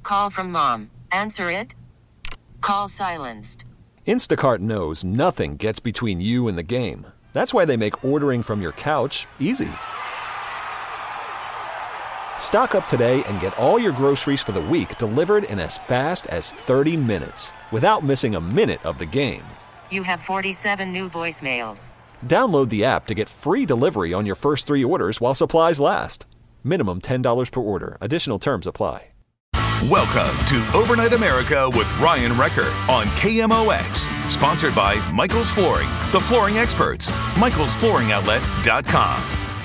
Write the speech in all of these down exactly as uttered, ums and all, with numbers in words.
Call from mom. Answer it. Call silenced. Instacart knows nothing gets between you and the game. That's why they make ordering from your couch easy. Stock up today and get all your groceries for the week delivered in as fast as thirty minutes without missing a minute of the game. You have forty-seven new voicemails. Download the app to get free delivery on your first three orders while supplies last. Minimum ten dollars per order. Additional terms apply. Welcome to Overnight America with Ryan Recker on K M O X. Sponsored by Michael's Flooring, the flooring experts. Michaels Flooring Outlet dot com.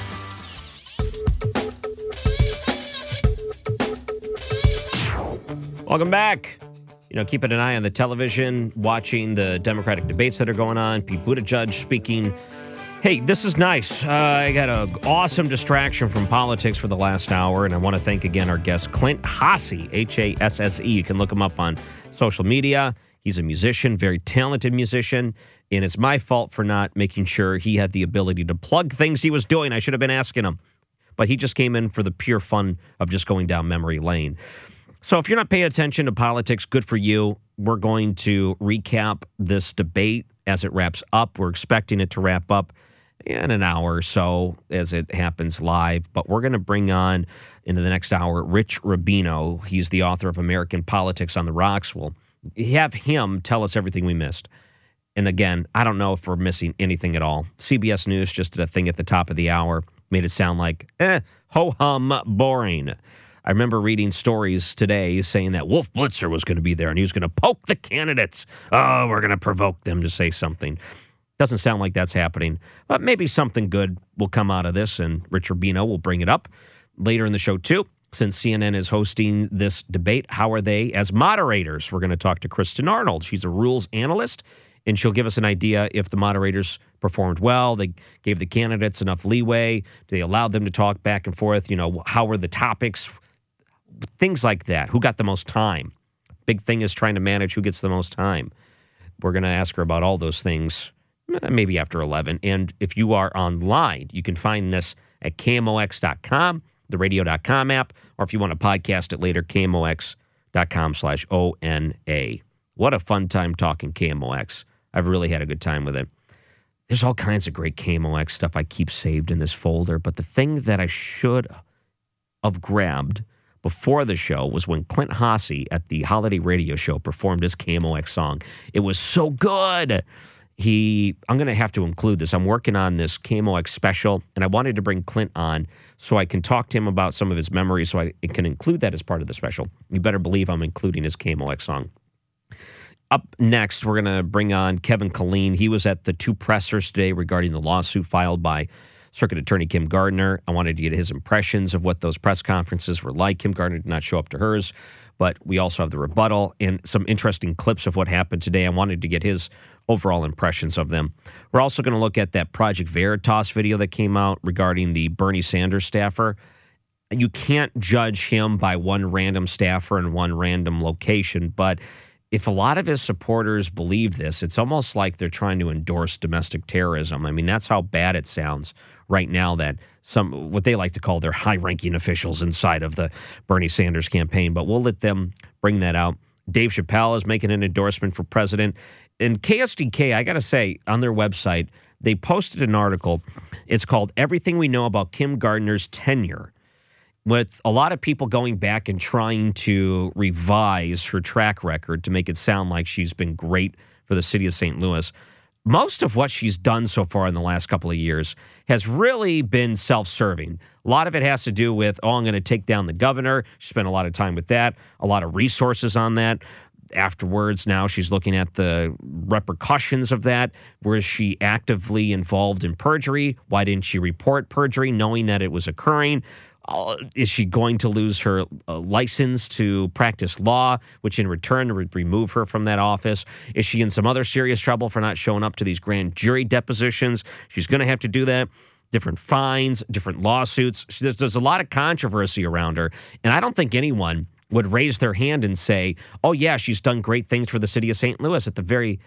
Welcome back. You know, keeping an eye on the television, watching the Democratic debates that are going on. Pete Buttigieg speaking. Hey, this is nice. Uh, I got an awesome distraction from politics for the last hour, and I want to thank again our guest, Clint Hasse, H A S S E. You can look him up on social media. He's a musician, very talented musician, and it's my fault for not making sure he had the ability to plug things he was doing. I should have been asking him, but he just came in for the pure fun of just going down memory lane. So if you're not paying attention to politics, good for you. We're going to recap this debate as it wraps up. We're expecting it to wrap up in an hour or so as it happens live. But we're going to bring on, into the next hour, Rich Rubino. He's the author of American Politics on the Rocks. We'll have him tell us everything we missed. And again, I don't know if we're missing anything at all. C B S News just did a thing at the top of the hour, made it sound like, eh, ho-hum, boring. I remember reading stories today saying that Wolf Blitzer was going to be there and he was going to poke the candidates. Oh, we're going to provoke them to say something. Doesn't sound like that's happening, but maybe something good will come out of this, and Rich Rubino will bring it up later in the show, too. Since C N N is hosting this debate, how are they as moderators? We're going to talk to Kristen Arnold. She's a rules analyst, and she'll give us an idea if the moderators performed well, they gave the candidates enough leeway, they allowed them to talk back and forth, you know, how were the topics, things like that. Who got the most time? Big thing is trying to manage who gets the most time. We're going to ask her about all those things maybe after eleven. And if you are online, you can find this at K M O X dot com, the radio dot com app, or if you want to podcast it later, K M O X dot com slash O N A. What a fun time talking K M O X. I've really had a good time with it. There's all kinds of great K M O X stuff I keep saved in this folder, but the thing that I should have grabbed before the show was when Clint Hasse at the holiday radio show performed his K M O X song. It was so good. He, I'm going to have to include this. I'm working on this K M O X special, and I wanted to bring Clint on so I can talk to him about some of his memories so I can include that as part of the special. You better believe I'm including his K M O X song. Up next, we're going to bring on Kevin Killeen. He was at the two pressers today regarding the lawsuit filed by Circuit Attorney Kim Gardner. I wanted to get his impressions of what those press conferences were like. Kim Gardner did not show up to hers, but we also have the rebuttal and some interesting clips of what happened today. I wanted to get his overall impressions of them. We're also going to look at that Project Veritas video that came out regarding the Bernie Sanders staffer. You can't judge him by one random staffer in one random location, but if a lot of his supporters believe this, it's almost like they're trying to endorse domestic terrorism. I mean, that's how bad it sounds right now that some, what they like to call their high-ranking officials inside of the Bernie Sanders campaign, but we'll let them bring that out. Dave Chappelle is making an endorsement for president. And K S D K, I got to say, on their website, they posted an article. It's called Everything We Know About Kim Gardner's Tenure, with a lot of people going back and trying to revise her track record to make it sound like she's been great for the city of Saint Louis. Most of what she's done so far in the last couple of years has really been self-serving. A lot of it has to do with, oh, I'm going to take down the governor. She spent a lot of time with that, a lot of resources on that. Afterwards, now she's looking at the repercussions of that. Was she actively involved in perjury? Why didn't she report perjury knowing that it was occurring? Uh, is she going to lose her uh, license to practice law, which in return would remove her from that office? Is she in some other serious trouble for not showing up to these grand jury depositions? She's going to have to do that. Different fines, different lawsuits. There's, there's a lot of controversy around her, and I don't think anyone would raise their hand and say, oh, yeah, she's done great things for the city of Saint Louis. At the very,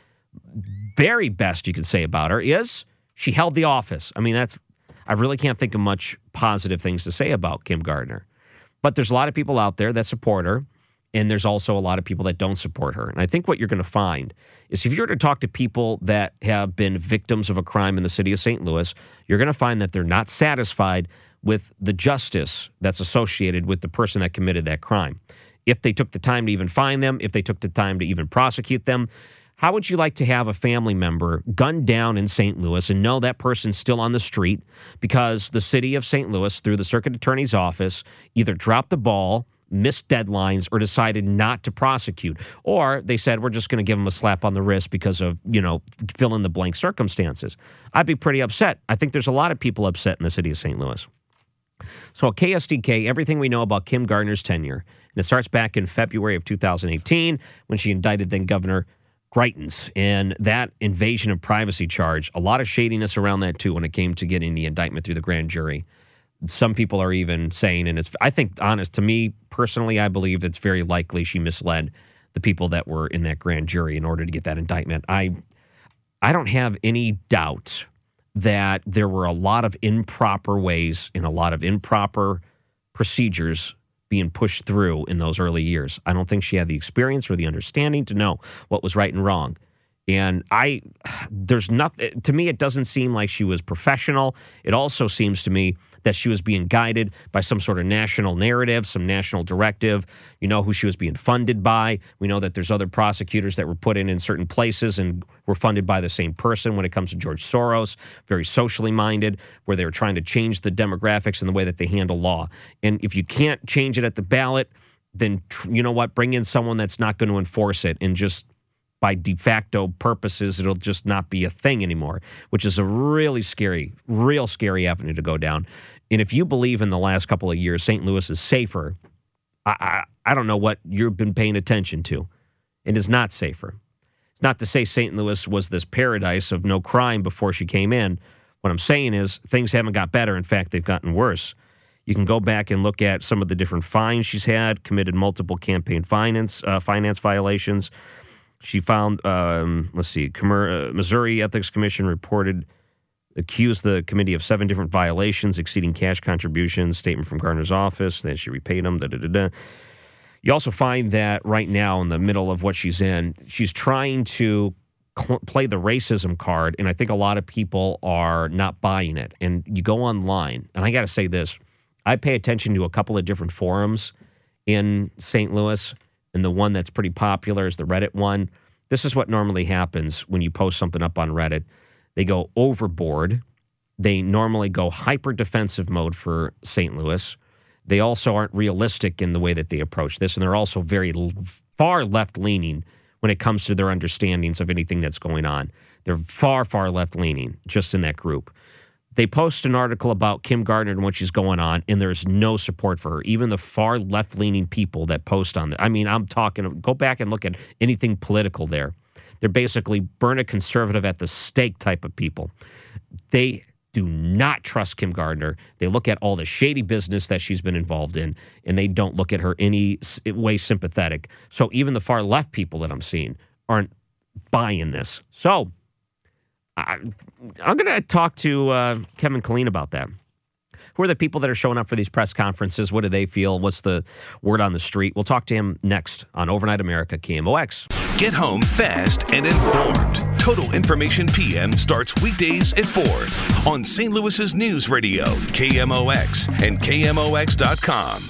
very best you could say about her is she held the office. I mean, that's I really can't think of much positive things to say about Kim Gardner. But there's a lot of people out there that support her. And there's also a lot of people that don't support her. And I think what you're going to find is if you were to talk to people that have been victims of a crime in the city of Saint Louis, you're going to find that they're not satisfied with the justice that's associated with the person that committed that crime. If they took the time to even find them, if they took the time to even prosecute them, how would you like to have a family member gunned down in Saint Louis and know that person's still on the street because the city of Saint Louis, through the circuit attorney's office, either dropped the ball, missed deadlines, or decided not to prosecute? Or they said, we're just going to give them a slap on the wrist because of, you know, fill in the blank circumstances. I'd be pretty upset. I think there's a lot of people upset in the city of Saint Louis. So at K S D K, everything we know about Kim Gardner's tenure, and it starts back in February of two thousand eighteen when she indicted then Governor Greitens, and that invasion of privacy charge, a lot of shadiness around that too when it came to getting the indictment through the grand jury. Some people are even saying, and it's, I think, honest, to me personally, I believe it's very likely she misled the people that were in that grand jury in order to get that indictment. I, I don't have any doubt that there were a lot of improper ways and a lot of improper procedures being pushed through in those early years. I don't think she had the experience or the understanding to know what was right and wrong. And I, there's nothing, to me, it doesn't seem like she was professional. It also seems to me that she was being guided by some sort of national narrative, some national directive. You know who she was being funded by. We know that there's other prosecutors that were put in in certain places and were funded by the same person when it comes to George Soros, very socially minded, where they were trying to change the demographics and the way that they handle law. And if you can't change it at the ballot, then, you know what, bring in someone that's not going to enforce it, and just by de facto purposes, it'll just not be a thing anymore, which is a really scary, real scary avenue to go down. And if you believe in the last couple of years Saint Louis is safer, I, I, I don't know what you've been paying attention to. It is not safer. It's not to say Saint Louis was this paradise of no crime before she came in. What I'm saying is things haven't got better. In fact, they've gotten worse. You can go back and look at some of the different fines she's had, committed multiple campaign finance uh, finance violations. She found, um, let's see, Commer- uh, Missouri Ethics Commission reported, accused the committee of seven different violations, exceeding cash contributions, statement from Gardner's office, that she repaid them, da, da, da, da. You also find that right now in the middle of what she's in, she's trying to cl- play the racism card, and I think a lot of people are not buying it. And you go online, and I got to say this, I pay attention to a couple of different forums in Saint Louis, and the one that's pretty popular is the Reddit one. This is what normally happens when you post something up on Reddit. They go overboard. They normally go hyper-defensive mode for Saint Louis. They also aren't realistic in the way that they approach this, and they're also very l- far left-leaning when it comes to their understandings of anything that's going on. They're far, far left-leaning just in that group. They post an article about Kim Gardner and what she's going on, and there's no support for her. Even the far left-leaning people that post on that. I mean, I'm talking, go back and look at anything political there. They're basically burn a conservative at the stake type of people. They do not trust Kim Gardner. They look at all the shady business that she's been involved in, and they don't look at her any way sympathetic. So even the far left people that I'm seeing aren't buying this. So I, I'm going to talk to uh, Kevin Killeen about that. Who are the people that are showing up for these press conferences? What do they feel? What's the word on the street? We'll talk to him next on Overnight America, K M O X. Get home fast and informed. Total Information P M starts weekdays at four on Saint Louis's News Radio, K M O X and K M O X dot com.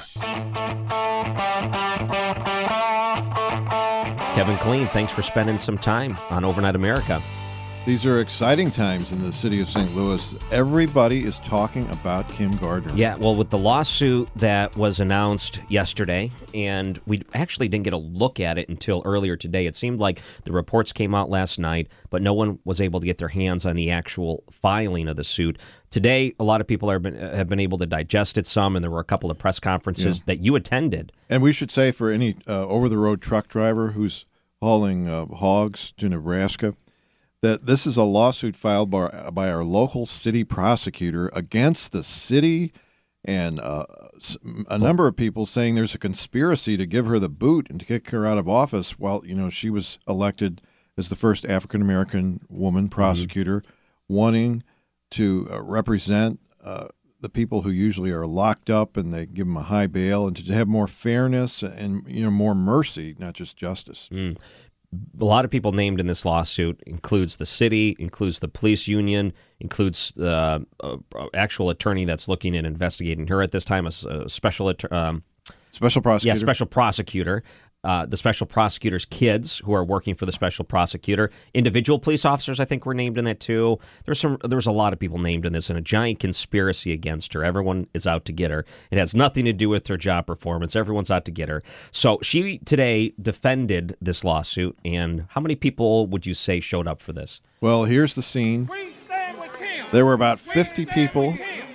Kevin Killeen, thanks for spending some time on Overnight America. These are exciting times in the city of Saint Louis. Everybody is talking about Kim Gardner. Yeah, well, with the lawsuit that was announced yesterday, and we actually didn't get a look at it until earlier today. It seemed like the reports came out last night, but no one was able to get their hands on the actual filing of the suit. Today, a lot of people are been, have been able to digest it some, and there were a couple of press conferences yeah. that you attended. And we should say for any uh, over-the-road truck driver who's hauling uh, hogs to Nebraska, that this is a lawsuit filed by, by our local city prosecutor against the city and uh, a number of people saying there's a conspiracy to give her the boot and to kick her out of office while, you know, she was elected as the first African-American woman prosecutor, mm-hmm. wanting to uh, represent uh, the people who usually are locked up, and they give them a high bail, and to have more fairness and, you know, more mercy, not just justice. Mm. A lot of people named in this lawsuit includes the city, includes the police union, includes uh, a actual attorney that's looking and investigating her at this time, a, a special att- um, special prosecutor. Yeah, special prosecutor. Uh, the special prosecutor's kids who are working for the special prosecutor. Individual police officers, I think, were named in that too. There's some. There was a lot of people named in this, and a giant conspiracy against her. Everyone is out to get her. It has nothing to do with her job performance. Everyone's out to get her. So she today defended this lawsuit. And how many people would you say showed up for this? Well, here's the scene. There were about fifty people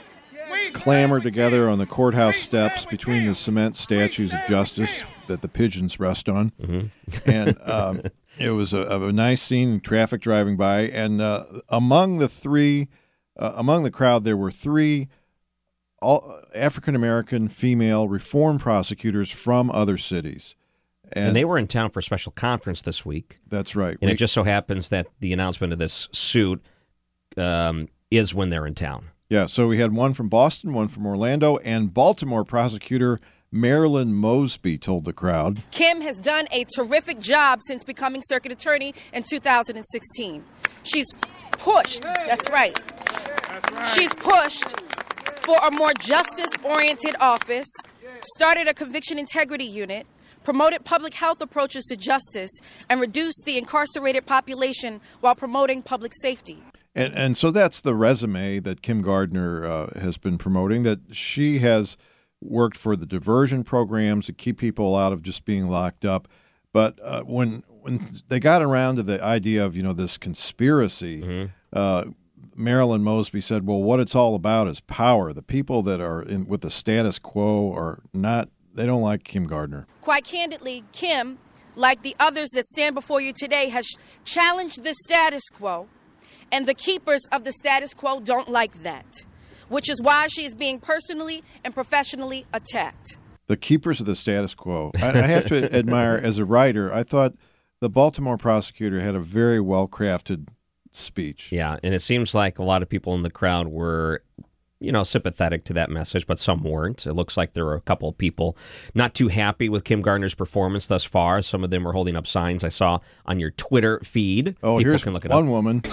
clamored together on the courthouse steps between the cement statues of justice that the pigeons rest on. Mm-hmm. And um, it was a, a nice scene, traffic driving by. And uh, among the three, uh, among the crowd, there were three all African-American female reform prosecutors from other cities. And, and they were in town for a special conference this week. That's right. And we, it just so happens that the announcement of this suit um, is when they're in town. Yeah, so we had one from Boston, one from Orlando, and Baltimore prosecutor Marilyn Mosby told the crowd, Kim has done a terrific job since becoming circuit attorney in two thousand sixteen. She's pushed, that's right, that's right. She's pushed for a more justice-oriented office, started a conviction integrity unit, promoted public health approaches to justice, and reduced the incarcerated population while promoting public safety. And and so that's the resume that Kim Gardner uh, has been promoting, that she has worked for the diversion programs to keep people out of just being locked up. But uh, when when they got around to the idea of, you know, this conspiracy, mm-hmm. uh, Marilyn Mosby said, well, what it's all about is power. The people that are in with the status quo are not, they don't like Kim Gardner. Quite candidly, Kim, like the others that stand before you today, has challenged the status quo. And the keepers of the status quo don't like that, which is why she is being personally and professionally attacked. The keepers of the status quo. I, I have to admire, as a writer, I thought the Baltimore prosecutor had a very well-crafted speech. Yeah, and it seems like a lot of people in the crowd were, you know, sympathetic to that message, but some weren't. It looks like there were a couple of people not too happy with Kim Gardner's performance thus far. Some of them were holding up signs I saw on your Twitter feed. Oh, people here's can look it one up. woman.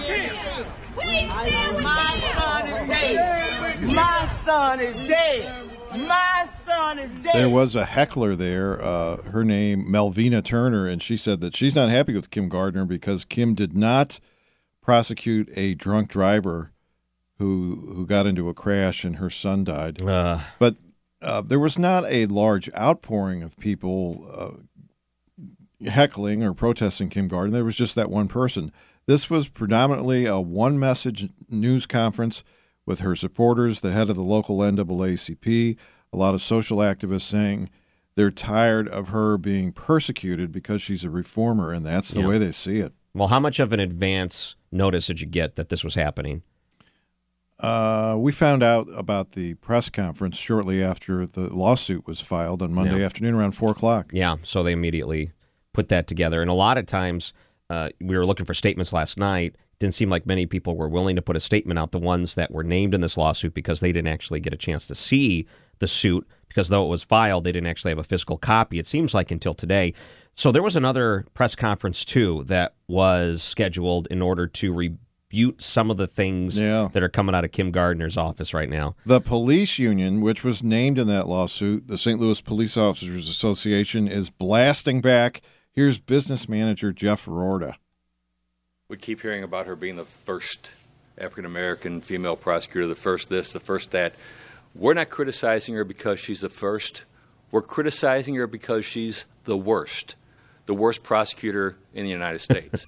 My son is dead. My son is dead. There was a heckler there, uh, her name Melvina Turner, and she said that she's not happy with Kim Gardner because Kim did not prosecute a drunk driver who who got into a crash and her son died. Uh. But uh, there was not a large outpouring of people uh, heckling or protesting Kim Gardner. There was just that one person. This was predominantly a one-message news conference with her supporters, the head of the local N double A C P, a lot of social activists saying they're tired of her being persecuted because she's a reformer, and that's the yeah. way they see it. Well, how much of an advance notice did you get that this was happening? Uh, we found out about the press conference shortly after the lawsuit was filed on Monday yeah. afternoon around four o'clock. Yeah, so they immediately put that together. And a lot of times, uh, we were looking for statements last night. Didn't seem like many people were willing to put a statement out, the ones that were named in this lawsuit, because they didn't actually get a chance to see the suit, because though it was filed, they didn't actually have a physical copy, it seems like, until today. So there was another press conference, too, that was scheduled in order to rebut some of the things yeah. that are coming out of Kim Gardner's office right now. The police union, which was named in that lawsuit, the Saint Louis Police Officers Association, is blasting back. Here's business manager Jeff Rorda. We keep hearing about her being the first African-American female prosecutor, the first this, the first that. We're not criticizing her because she's the first. We're criticizing her because she's the worst, the worst prosecutor in the United States.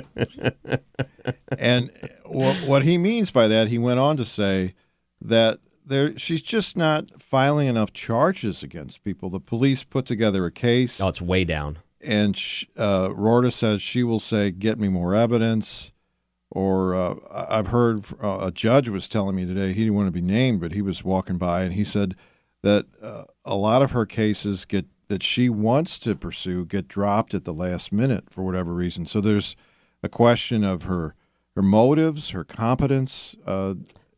And what, what he means by that, he went on to say that there she's just not filing enough charges against people. The police put together a case. Oh, it's way down. And sh- uh, Rorda says she will say, get me more evidence. Or uh, I've heard uh, a judge was telling me today, he didn't want to be named, but he was walking by, and he said that uh, a lot of her cases get that she wants to pursue get dropped at the last minute for whatever reason. So there's a question of her her motives, her competence. Uh,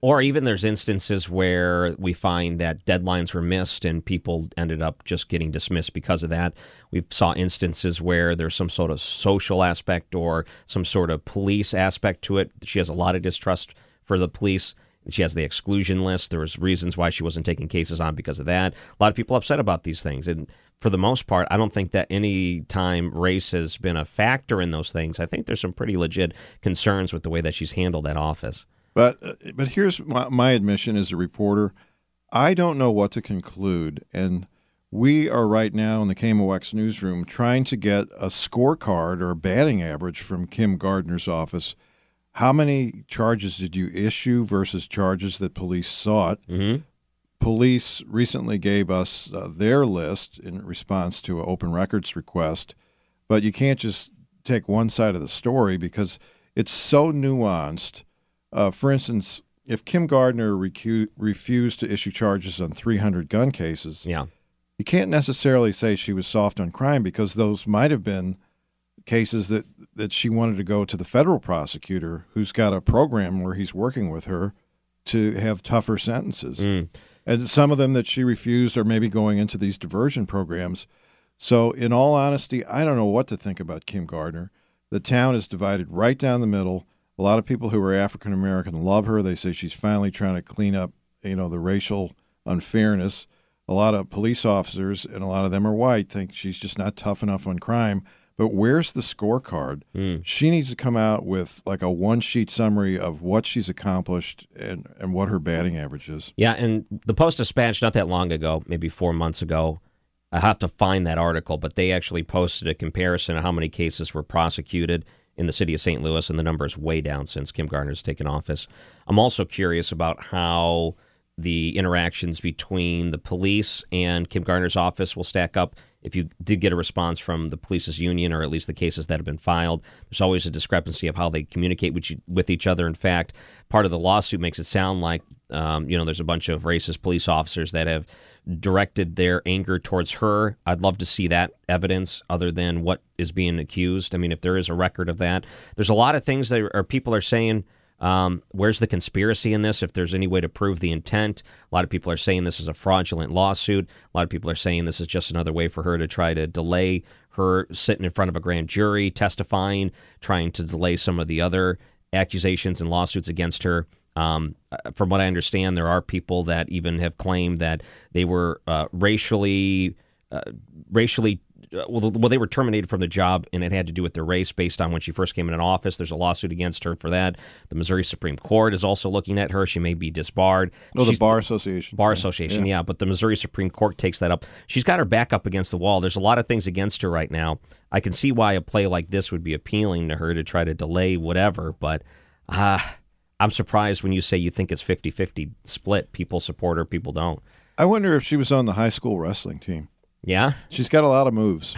Or even there's instances where we find that deadlines were missed and people ended up just getting dismissed because of that. We saw instances where there's some sort of social aspect or some sort of police aspect to it. She has a lot of distrust for the police. She has the exclusion list. There was reasons why she wasn't taking cases on because of that. A lot of people upset about these things. And for the most part, I don't think that any time race has been a factor in those things. I think there's some pretty legit concerns with the way that she's handled that office. But uh, but here's my, my admission as a reporter. I don't know what to conclude. And we are right now in the K M O X newsroom trying to get a scorecard or a batting average from Kim Gardner's office. How many charges did you issue versus charges that police sought? Mm-hmm. Police recently gave us uh, their list in response to an open records request. But you can't just take one side of the story because it's so nuanced. Uh, for instance, if Kim Gardner recu- refused to issue charges on three hundred gun cases, yeah. you can't necessarily say she was soft on crime because those might have been cases that, that she wanted to go to the federal prosecutor who's got a program where he's working with her to have tougher sentences. Mm. And some of them that she refused are maybe going into these diversion programs. So in all honesty, I don't know what to think about Kim Gardner. The town is divided right down the middle. A lot of people who are African American love her. They say she's finally trying to clean up, you know, the racial unfairness. A lot of police officers, and a lot of them are white, think she's just not tough enough on crime. But where's the scorecard? Mm. She needs to come out with like a one-sheet summary of what she's accomplished and, and what her batting average is. Yeah, and the Post-Dispatch not that long ago, maybe four months ago, I have to find that article, but they actually posted a comparison of how many cases were prosecuted in the city of Saint Louis, and the number is way down since Kim Gardner's taken office. I'm also curious about how the interactions between the police and Kim Gardner's office will stack up. If you did get a response from the police's union, or at least the cases that have been filed, there's always a discrepancy of how they communicate with, you, with each other. In fact, part of the lawsuit makes it sound like, um, you know, there's a bunch of racist police officers that have directed their anger towards her. I'd love to see that evidence other than what is being accused. I mean, if there is a record of that, there's a lot of things that are, people are saying, um, where's the conspiracy in this? If there's any way to prove the intent, a lot of people are saying this is a fraudulent lawsuit. A lot of people are saying this is just another way for her to try to delay her sitting in front of a grand jury, testifying, trying to delay some of the other accusations and lawsuits against her. Um, from what I understand, there are people that even have claimed that they were uh, racially, uh, racially, uh, well, well, they were terminated from the job, and it had to do with their race based on when she first came into office. There's a lawsuit against her for that. The Missouri Supreme Court is also looking at her. She may be disbarred. Oh, the She's, Bar Association. Bar Association, yeah. yeah. But the Missouri Supreme Court takes that up. She's got her back up against the wall. There's a lot of things against her right now. I can see why a play like this would be appealing to her to try to delay whatever, but ah. Uh, I'm surprised when you say you think it's fifty-fifty split. People support her, people don't. I wonder if she was on the high school wrestling team. Yeah? She's got a lot of moves.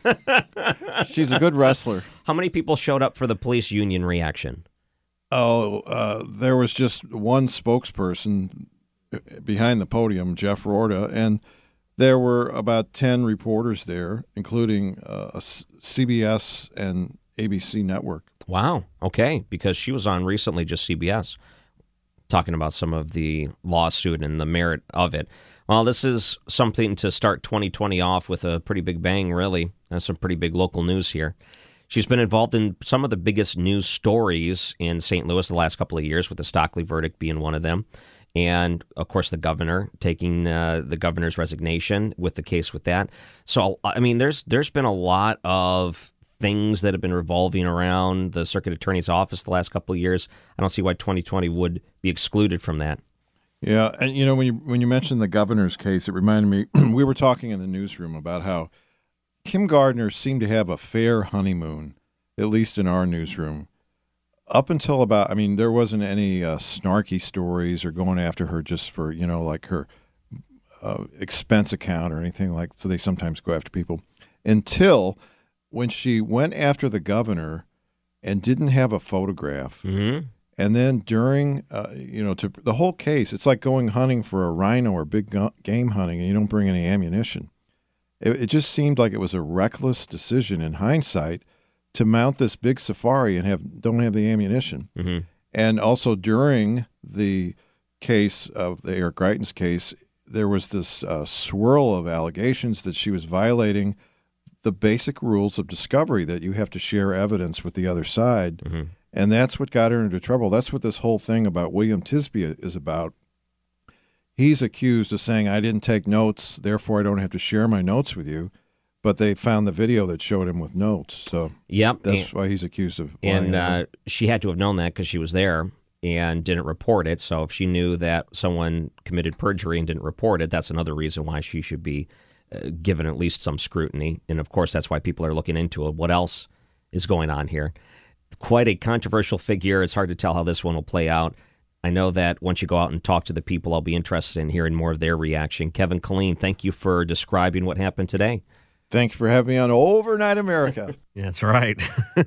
She's a good wrestler. How many people showed up for the police union reaction? Oh, uh, there was just one spokesperson behind the podium, Jeff Rorda, and there were about ten reporters there, including uh, a C B S and A B C network. Wow. Okay. Because she was on recently, just C B S, talking about some of the lawsuit and the merit of it. Well, this is something to start twenty twenty off with a pretty big bang, really. There's some pretty big local news here. She's been involved in some of the biggest news stories in Saint Louis the last couple of years, with the Stockley verdict being one of them. And, of course, the governor taking uh, the governor's resignation with the case with that. So, I mean, there's there's been a lot of things that have been revolving around the circuit attorney's office the last couple of years. I don't see why twenty twenty would be excluded from that. Yeah, and you know, when you when you mentioned the governor's case, it reminded me, we were talking in the newsroom about how Kim Gardner seemed to have a fair honeymoon, at least in our newsroom, up until about, I mean, there wasn't any uh, snarky stories or going after her just for, you know, like her uh, expense account or anything like, so they sometimes go after people, until when she went after the governor and didn't have a photograph. Mm-hmm. And then during, uh, you know, to the whole case, it's like going hunting for a rhino or big gu- game hunting and you don't bring any ammunition. It, it just seemed like it was a reckless decision in hindsight to mount this big safari and have don't have the ammunition. Mm-hmm. And also during the case of the Eric Greitens case, there was this uh, swirl of allegations that she was violating the basic rules of discovery, that you have to share evidence with the other side. Mm-hmm. And that's what got her into trouble. That's what this whole thing about William Tisby is about. He's accused of saying, I didn't take notes, therefore I don't have to share my notes with you. But they found the video that showed him with notes. So yep. that's and, why he's accused of And lying. uh, she had to have known that because she was there and didn't report it. So if she knew that someone committed perjury and didn't report it, that's another reason why she should be uh, given at least some scrutiny. And, of course, that's why people are looking into it. What else is going on here? Quite a controversial figure. It's hard to tell how this one will play out. I know that once you go out and talk to the people, I'll be interested in hearing more of their reaction. Kevin Killeen, thank you for describing what happened today. Thank you for having me on Overnight America. That's right.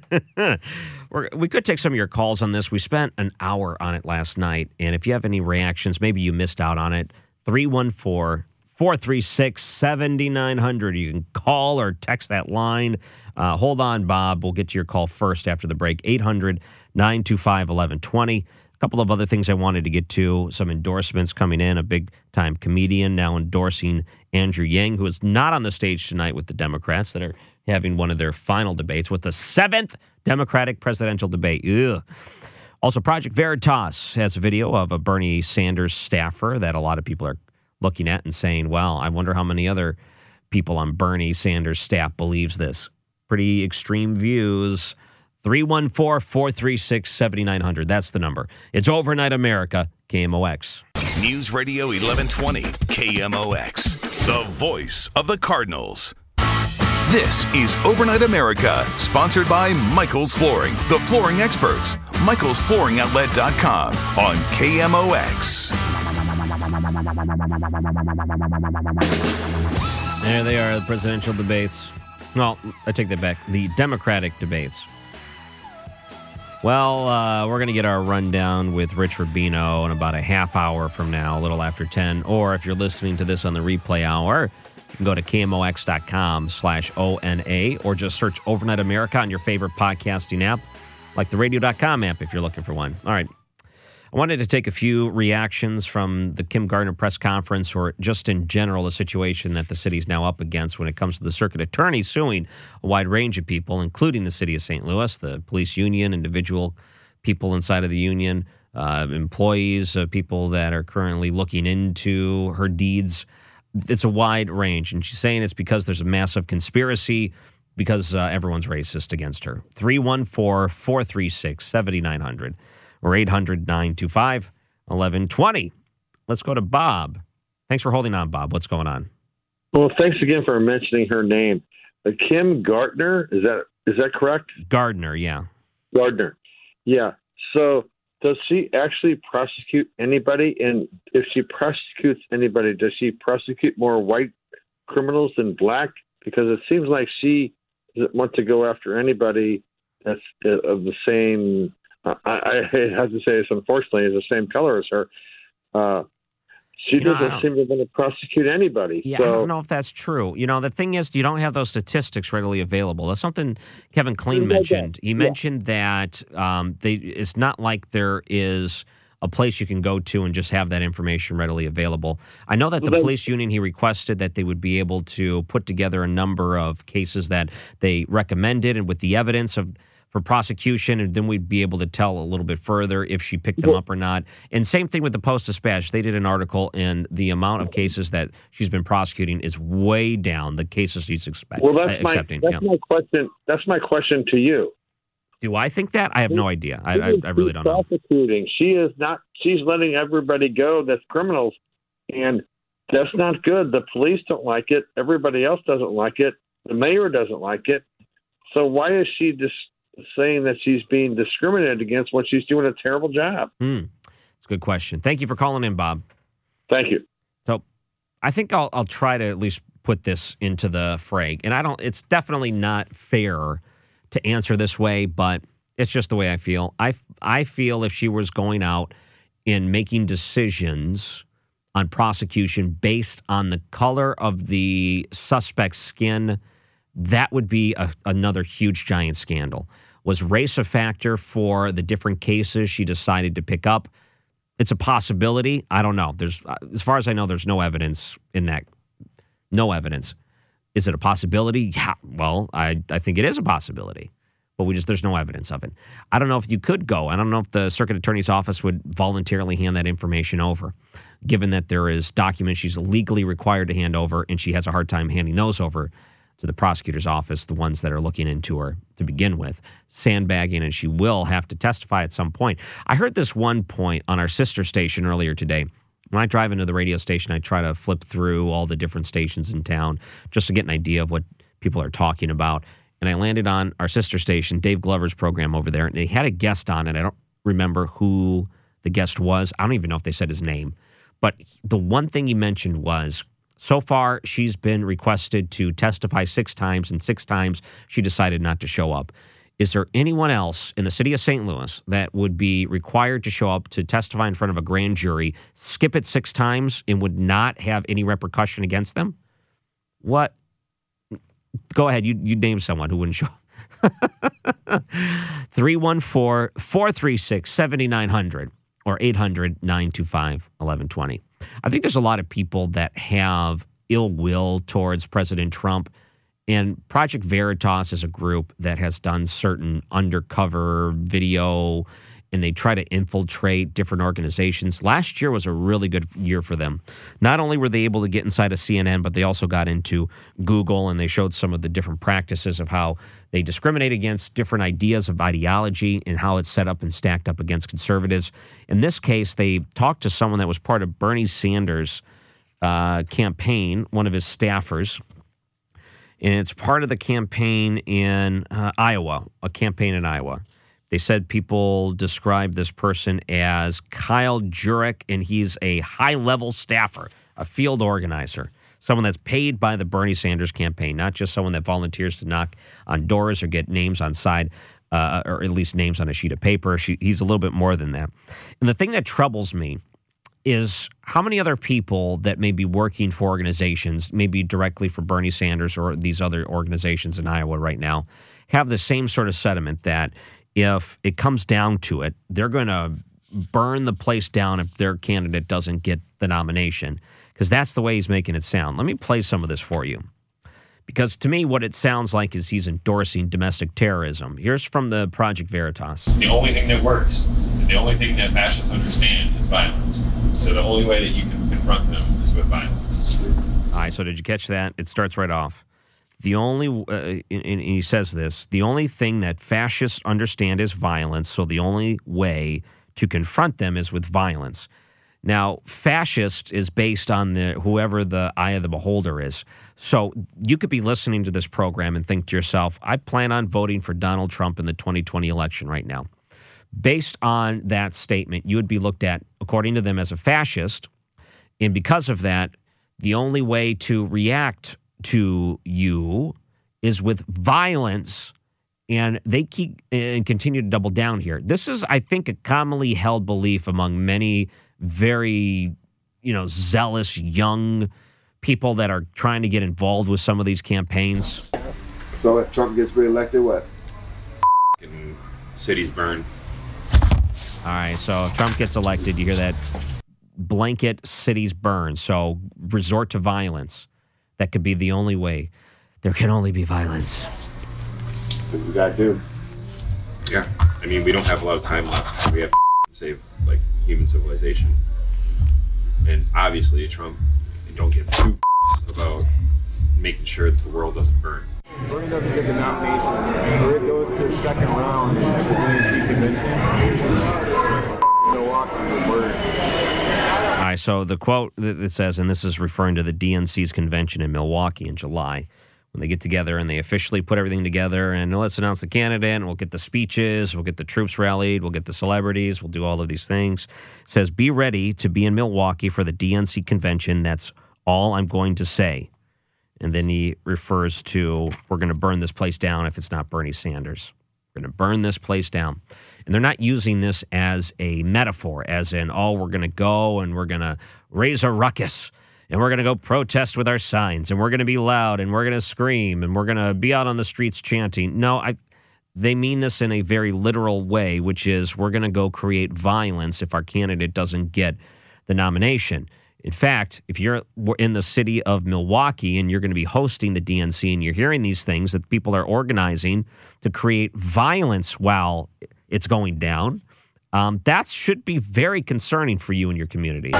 We're, we could take some of your calls on this. We spent an hour on it last night, and if you have any reactions, maybe you missed out on it, three one four, four three six, seven nine zero zero. You can call or text that line. Uh, hold on, Bob. We'll get to your call first after the break. eight hundred, nine two five, eleven twenty. A couple of other things I wanted to get to, some endorsements coming in, a big-time comedian now endorsing Andrew Yang, who is not on the stage tonight with the Democrats that are having one of their final debates with the seventh Democratic presidential debate. Ugh. Also, Project Veritas has a video of a Bernie Sanders staffer that a lot of people are looking at and saying, well, I wonder how many other people on Bernie Sanders' staff believes this. Pretty extreme views. three one four, four three six, seven nine zero zero. That's the number. It's Overnight America, K M O X. News Radio eleven twenty, K M O X, the voice of the Cardinals. This is Overnight America, sponsored by Michael's Flooring, the flooring experts. Michaels Flooring Outlet dot com on K M O X. There they are, the presidential debates. Well, I take that back. The Democratic debates. Well, uh, we're going to get our rundown with Rich Rubino in about a half hour from now, a little after ten. Or if you're listening to this on the replay hour, you can go to K M O X dot com slash O N A or just search Overnight America on your favorite podcasting app, like the radio dot com app if you're looking for one. All right. I wanted to take a few reactions from the Kim Gardner press conference, or just in general, the situation that the city's now up against when it comes to the circuit attorney suing a wide range of people, including the city of Saint Louis, the police union, individual people inside of the union, uh, employees, uh, people that are currently looking into her deeds. It's a wide range. And she's saying it's because there's a massive conspiracy because uh, everyone's racist against her. three one four, four three six, seven nine zero zero. Or eight hundred, nine two five, eleven twenty. Let's go to Bob. Thanks for holding on, Bob. What's going on? Well, thanks again for mentioning her name. Uh, Kim Gardner, is that is that correct? Gardner, yeah. Gardner, yeah. So does she actually prosecute anybody? And if she prosecutes anybody, does she prosecute more white criminals than black? Because it seems like she doesn't want to go after anybody that's uh, of the same... I, I have to say this, unfortunately, is the same color as her. Uh, she you doesn't know, seem to want to prosecute anybody. Yeah, so. I don't know if that's true. You know, the thing is, you don't have those statistics readily available. That's something Kevin Killeen mentioned. He yeah. mentioned that um, they, it's not like there is a place you can go to and just have that information readily available. I know that the well, police union, he requested that they would be able to put together a number of cases that they recommended, and with the evidence of for prosecution, and then we'd be able to tell a little bit further if she picked them up or not. And same thing with the Post-Dispatch. They did an article, and the amount of cases that she's been prosecuting is way down, the cases she's expect, well, that's uh, accepting. My, that's, yeah. my question, that's my question to you. Do I think that? I have no idea. I, I, I really don't know. Prosecuting. She is not, she's letting everybody go that's criminals, and that's not good. The police don't like it. Everybody else doesn't like it. The mayor doesn't like it. So why is she just saying that she's being discriminated against when she's doing a terrible job? Hmm. It's a good question. Thank you for calling in, Bob. Thank you. So I think I'll I'll try to at least put this into the fray. And I don't, it's definitely not fair to answer this way, but it's just the way I feel. I, I feel if she was going out and making decisions on prosecution based on the color of the suspect's skin, that would be a, another huge, giant scandal. Was race a factor for the different cases she decided to pick up? it's a possibility. I don't know. There's, as far as I know, there's no evidence in that. No evidence. Is it a possibility? Yeah. Well, I, I think it is a possibility, but we just there's no evidence of it. I don't know if you could go. I don't know if the circuit attorney's office would voluntarily hand that information over, given that there is documents she's legally required to hand over, and she has a hard time handing those over to the prosecutor's office, the ones that are looking into her to begin with, sandbagging, and she will have to testify at some point. I heard this one point on our sister station earlier today. When I drive into the radio station, I try to flip through all the different stations in town just to get an idea of what people are talking about. And I landed on our sister station, Dave Glover's program over there, and they had a guest on it. I don't remember who the guest was. I don't even know if they said his name. But the one thing he mentioned was, so far, she's been requested to testify six times, and six times she decided not to show up. Is there anyone else in the city of Saint Louis that would be required to show up to testify in front of a grand jury, skip it six times, and would not have any repercussion against them? What? Go ahead. You, you name someone who wouldn't show up. three one four, four three six, seven nine zero zero or eight hundred, nine two five, eleven twenty. I think there's a lot of people that have ill will towards President Trump, and Project Veritas is a group that has done certain undercover video, and they try to infiltrate different organizations. Last year was a really good year for them. Not only were they able to get inside of C N N, but they also got into Google, and they showed some of the different practices of how they discriminate against different ideas of ideology and how it's set up and stacked up against conservatives. In this case, they talked to someone that was part of Bernie Sanders' uh, campaign, one of his staffers, and it's part of the campaign in uh, Iowa, a campaign in Iowa. They said people described this person as Kyle Jurek, and he's a high-level staffer, a field organizer, someone that's paid by the Bernie Sanders campaign, not just someone that volunteers to knock on doors or get names on side, uh, or at least names on a sheet of paper. She, he's a little bit more than that. And the thing that troubles me is how many other people that may be working for organizations, maybe directly for Bernie Sanders or these other organizations in Iowa right now, have the same sort of sentiment that if it comes down to it, they're going to burn the place down if their candidate doesn't get the nomination, because that's the way he's making it sound. Let me play some of this for you, because to me what it sounds like is he's endorsing domestic terrorism. Here's from the Project Veritas. The only thing that works, the only thing that fascists understand is violence. So the only way that you can confront them is with violence. All right, so did you catch that? It starts right off. The only, uh, and he says this, the only thing that fascists understand is violence, so the only way to confront them is with violence. Now, fascist is based on the whoever the eye of the beholder is. So you could be listening to this program and think to yourself, I plan on voting for Donald Trump in the twenty twenty election right now. Based on that statement, you would be looked at, according to them, as a fascist. And because of that, the only way to react to you is with violence, and they keep and continue to double down here. This is, I think, a commonly held belief among many very, you know, zealous young people that are trying to get involved with some of these campaigns. So if Trump gets reelected, what? And cities burn. All right, so if Trump gets elected, you hear that blanket cities burn. So resort to violence. That could be the only way. There can only be violence. What we gotta do? Yeah, I mean, we don't have a lot of time left. We have to save, like, human civilization. And obviously, Trump, don't give two about making sure that the world doesn't burn. Bernie doesn't get the nomination, or it goes to the second round at the D N C convention, Milwaukee would burn. All right, so the quote that says, and this is referring to the D N C's convention in Milwaukee in July, when they get together and they officially put everything together and let's announce the candidate, and we'll get the speeches, we'll get the troops rallied, we'll get the celebrities, we'll do all of these things. It says, be ready to be in Milwaukee for the D N C convention. That's all I'm going to say. And then he refers to, we're going to burn this place down if it's not Bernie Sanders. We're going to burn this place down. And they're not using this as a metaphor, as in, oh, we're going to go and we're going to raise a ruckus and we're going to go protest with our signs and we're going to be loud and we're going to scream and we're going to be out on the streets chanting. No, I. they mean this in a very literal way, which is we're going to go create violence if our candidate doesn't get the nomination. In fact, if you're in the city of Milwaukee and you're going to be hosting the D N C and you're hearing these things that people are organizing to create violence while it's going down, um, that should be very concerning for you and your community.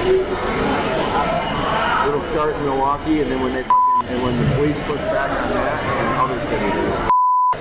It'll start in Milwaukee, and then when they fucking, and when the police push back on that, and other cities will.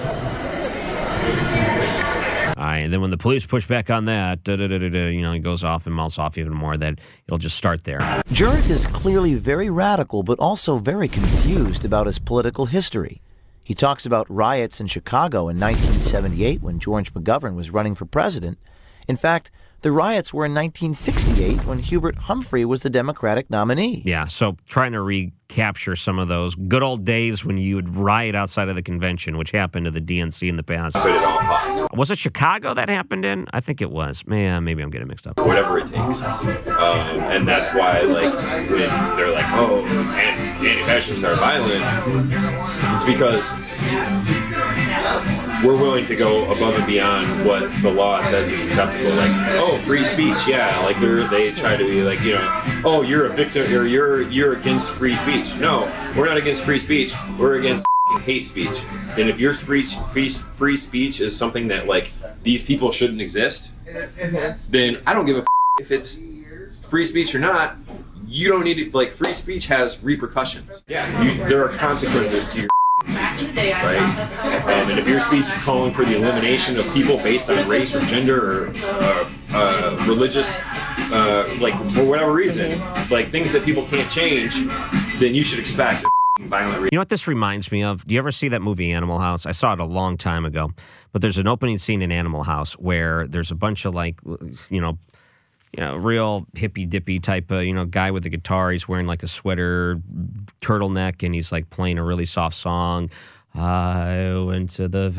All right, and then when the police push back on that, da, da, da, da, da, you know, he goes off and mouths off even more, that it'll just start there. Jurek is clearly very radical, but also very confused about his political history. He talks about riots in Chicago in nineteen seventy-eight when George McGovern was running for president. In fact, the riots were in nineteen sixty-eight when Hubert Humphrey was the Democratic nominee. Yeah, so trying to recapture some of those good old days when you would riot outside of the convention, which happened to the D N C in the past. But it all costs. Was it Chicago that happened in? I think it was. Man, maybe I'm getting mixed up. Whatever it takes. Um, and that's why, like, when they're like, oh, anti-fascists are violent, it's because we're willing to go above and beyond what the law says is acceptable. Like, oh, free speech, yeah. Like they're they try to be like, you know, oh, you're a victim or you're you're against free speech. No, we're not against free speech. We're against hate speech. And if your free free free speech is something that like these people shouldn't exist, then I don't give a if it's free speech or not. You don't need to like free speech has repercussions. Yeah, you, there are consequences to your. Right? Um, and if your speech is calling for the elimination of people based on race or gender or uh, uh, religious, uh, like for whatever reason, like things that people can't change, then you should expect a violent re- You know what this reminds me of? Do you ever see that movie Animal House? I saw it a long time ago, but there's an opening scene in Animal House where there's a bunch of like, you know, You know, real hippy-dippy type of, you know, guy with a guitar. He's wearing like a sweater, turtleneck, and he's like playing a really soft song. I went to the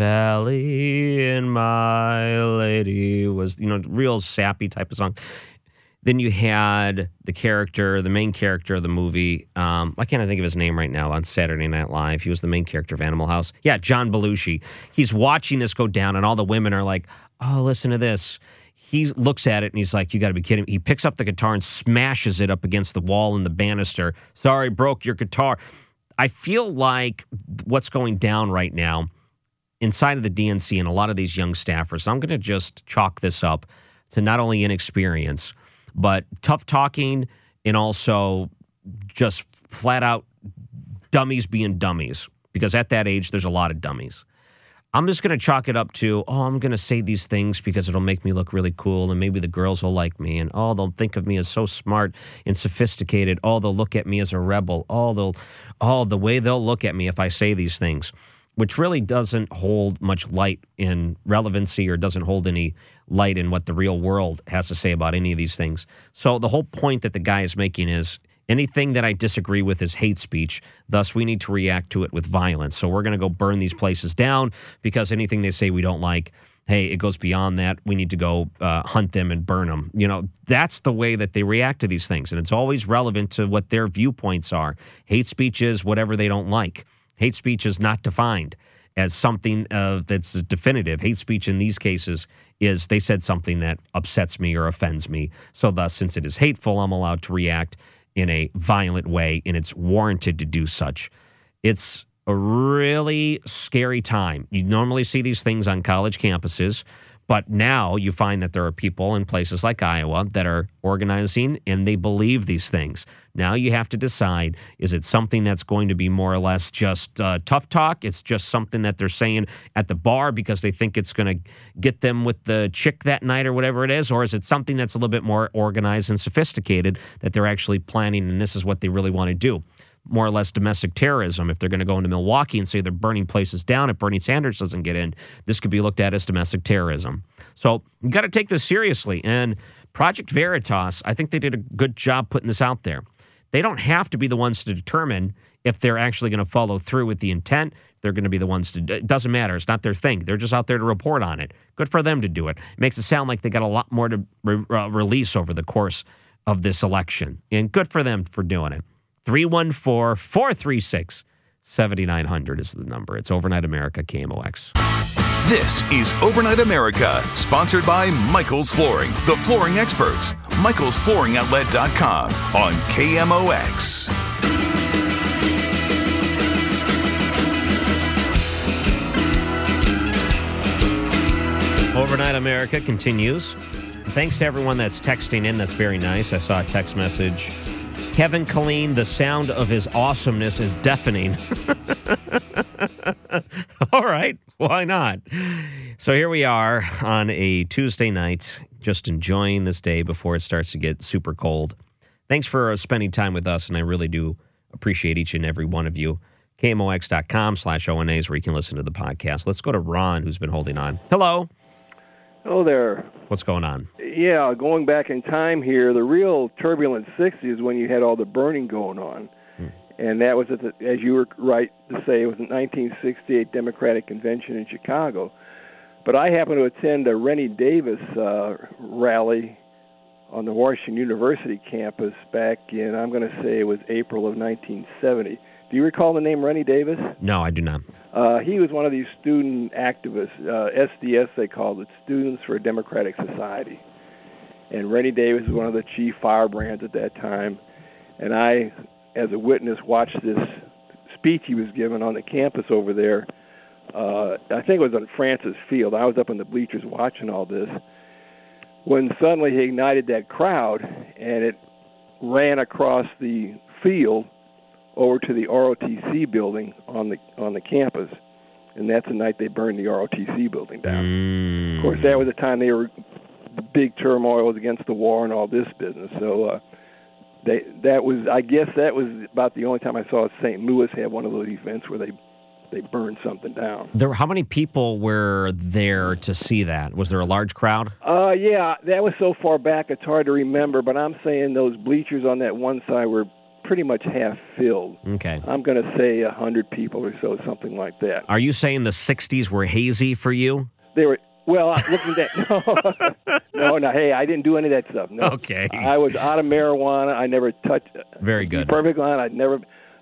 valley and my lady was, you know, real sappy type of song. Then you had the character, the main character of the movie. Um, why can't I think of his name right now on Saturday Night Live? He was the main character of Animal House. Yeah, John Belushi. He's watching this go down, and all the women are like, oh, listen to this. He looks at it and he's like, you got to be kidding me. He picks up the guitar and smashes it up against the wall and the banister. Sorry, broke your guitar. I feel like what's going down right now inside of the D N C and a lot of these young staffers, I'm going to just chalk this up to not only inexperience, but tough talking and also just flat out dummies being dummies. Because at that age, there's a lot of dummies. I'm just going to chalk it up to, oh, I'm going to say these things because it'll make me look really cool and maybe the girls will like me and, oh, they'll think of me as so smart and sophisticated. Oh, they'll look at me as a rebel. Oh, they'll, oh, the way they'll look at me if I say these things, which really doesn't hold much light in relevancy or doesn't hold any light in what the real world has to say about any of these things. So the whole point that the guy is making is, anything that I disagree with is hate speech. Thus, we need to react to it with violence. So we're going to go burn these places down because anything they say we don't like, hey, it goes beyond that. We need to go uh, hunt them and burn them. You know, that's the way that they react to these things. And it's always relevant to what their viewpoints are. Hate speech is whatever they don't like. Hate speech is not defined as something uh, that's definitive. Hate speech in these cases is they said something that upsets me or offends me. So thus, since it is hateful, I'm allowed to react in a violent way, and it's warranted to do such. It's a really scary time. You normally see these things on college campuses, but now you find that there are people in places like Iowa that are organizing, and they believe these things. Now you have to decide, is it something that's going to be more or less just uh, tough talk? It's just something that they're saying at the bar because they think it's going to get them with the chick that night or whatever it is? Or is it something that's a little bit more organized and sophisticated that they're actually planning and this is what they really want to do? More or less domestic terrorism. If they're going to go into Milwaukee and say they're burning places down if Bernie Sanders doesn't get in, this could be looked at as domestic terrorism. So you got to take this seriously. And Project Veritas, I think they did a good job putting this out there. They don't have to be the ones to determine if they're actually going to follow through with the intent. They're going to be the ones to, it doesn't matter. It's not their thing. They're just out there to report on it. Good for them to do it. It makes it sound like they got a lot more to re- uh, release over the course of this election. And good for them for doing it. three one four, four three six, seven nine zero zero is the number. It's Overnight America, K M O X. This is Overnight America, sponsored by Michael's Flooring, the flooring experts. Michaels Flooring Outlet dot com on K M O X. Overnight America continues. Thanks to everyone that's texting in. That's very nice. I saw a text message. Kevin Killeen, the sound of his awesomeness is deafening. All right, why not? So here we are on a Tuesday night, just enjoying this day before it starts to get super cold. Thanks for spending time with us, and I really do appreciate each and every one of you. K M O X dot com slash O N A is where you can listen to the podcast. Let's go to Ron, who's been holding on. Hello. Hello there. What's going on? Yeah, going back in time here, the real turbulent sixties is when you had all the burning going on. Hmm. And that was, at the, as you were right to say, it was the nineteen sixty-eight Democratic Convention in Chicago. But I happened to attend a Rennie Davis uh, rally on the Washington University campus back in, I'm going to say it was April of nineteen seventy. Do you recall the name Rennie Davis? No, I do not. Uh, he was one of these student activists, uh, S D S they called it, Students for a Democratic Society. And Rennie Davis was one of the chief firebrands at that time. And I, as a witness, watched this speech he was giving on the campus over there. Uh, I think it was on Francis Field. I was up in the bleachers watching all this, when suddenly he ignited that crowd, and it ran across the field over to the R O T C building on the on the campus, and that's the night they burned the R O T C building down. Mm. Of course, that was the time they were the big turmoil was against the war and all this business. So uh, they that was, I guess, that was about the only time I saw Saint Louis have one of those events where they they burned something down. There, how many people were there to see that? Was there a large crowd? Uh, yeah, that was so far back it's hard to remember. But I'm saying those bleachers on that one side were pretty much half filled. Okay. I'm going to say one hundred people or so, something like that. Are you saying the sixties were hazy for you? They were, well, looking at that, no, no, no, hey, I didn't do any of that stuff. No. Okay. I was out of marijuana. I never touched. Very good. Perfect line. I'd never,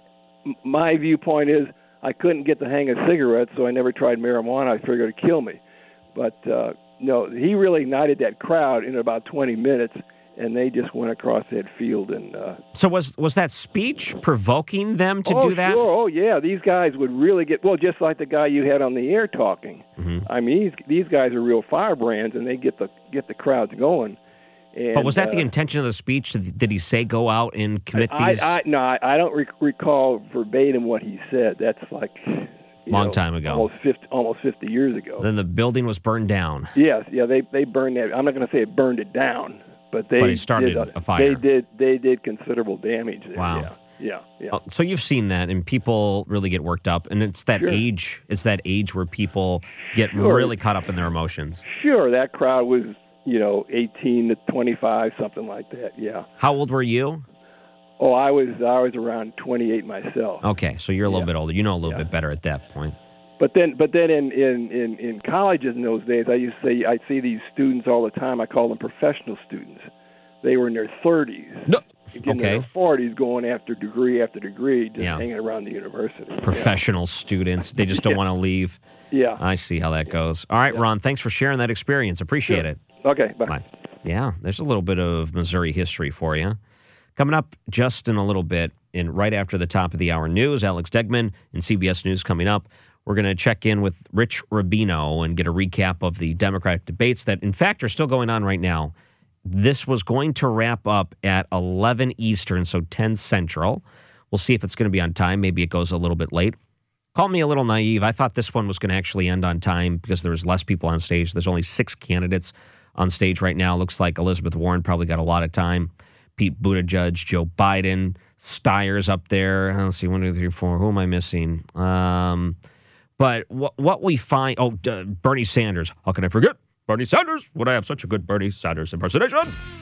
my viewpoint is I couldn't get the hang of cigarettes, so I never tried marijuana. I figured it would kill me. But, uh, no, he really ignited that crowd in about twenty minutes. And they just went across that field and. Uh, so was was that speech provoking them to oh, do that? Sure. Oh, yeah. These guys would really get well, just like the guy you had on the air talking. Mm-hmm. I mean, these these guys are real firebrands, and they get the get the crowds going. And, but was that uh, the intention of the speech? Did he say go out and commit I, these? I, no, I, I don't rec- recall verbatim what he said. That's like. Long know, time ago. Almost fifty, almost fifty years ago. Then the building was burned down. Yes, yeah, they they burned that. I'm not going to say it burned it down. But they but it started did, a fire. They did. They did considerable damage there. Wow. Yeah. Yeah. Yeah. Oh, so you've seen that, and people really get worked up, and it's that Sure. age. It's that age where people get Sure. really caught up in their emotions. Sure, that crowd was, you know, eighteen to twenty-five, something like that. Yeah. How old were you? Oh, I was I was around twenty-eight myself. Okay, so you're a little Yeah. bit older. You know a little Yeah. bit better at that point. But then, but then in, in, in, in colleges in those days, I used to say I see these students all the time. I call them professional students. They were in their thirties, no. in okay. their forties, going after degree after degree, just Yeah. hanging around the university. Professional yeah. students. They just don't Yeah. want to leave. Yeah. I see how that goes. All right, Yeah. Ron, thanks for sharing that experience. Appreciate Sure. it. Okay, bye. Bye. Yeah, there's a little bit of Missouri history for you. Coming up just in a little bit, and right after the top of the hour news, Alex Degman and C B S News coming up. We're going to check in with Rich Rubino and get a recap of the Democratic debates that, in fact, are still going on right now. This was going to wrap up at eleven Eastern, so ten Central. We'll see if it's going to be on time. Maybe it goes a little bit late. Call me a little naive. I thought this one was going to actually end on time because there was less people on stage. There's only six candidates on stage right now. Looks like Elizabeth Warren probably got a lot of time. Pete Buttigieg, Joe Biden, Steyer's up there. Let's see, one, two, three, four. Who am I missing? Um, but what, what we find, oh, uh, Bernie Sanders. How can I forget Bernie Sanders? Would I have such a good Bernie Sanders impersonation?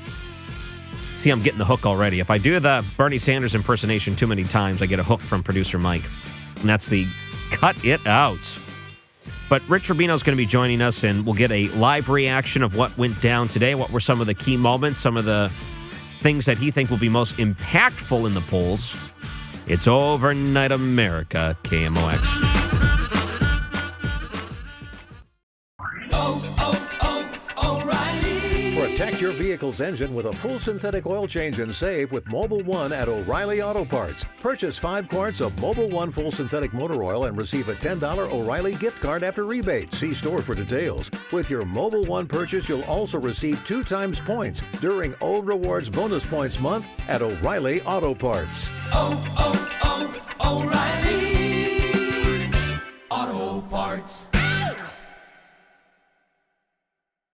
See, I'm getting the hook already. If I do the Bernie Sanders impersonation too many times, I get a hook from producer Mike. And that's the cut it out. But Rich Rubino is going to be joining us, and we'll get a live reaction of what went down today. What were some of the key moments, some of the things that he think will be most impactful in the polls. It's Overnight America, K M O X. oh, oh, O'Reilly. Protect your vehicle's engine with a full synthetic oil change and save with Mobil one at O'Reilly Auto Parts. Purchase five quarts of Mobil one full synthetic motor oil and receive a ten dollars O'Reilly gift card after rebate. See store for details. With your Mobil one purchase, you'll also receive two times points during O Rewards Bonus Points Month at O'Reilly Auto Parts. Oh, oh, oh, O'Reilly.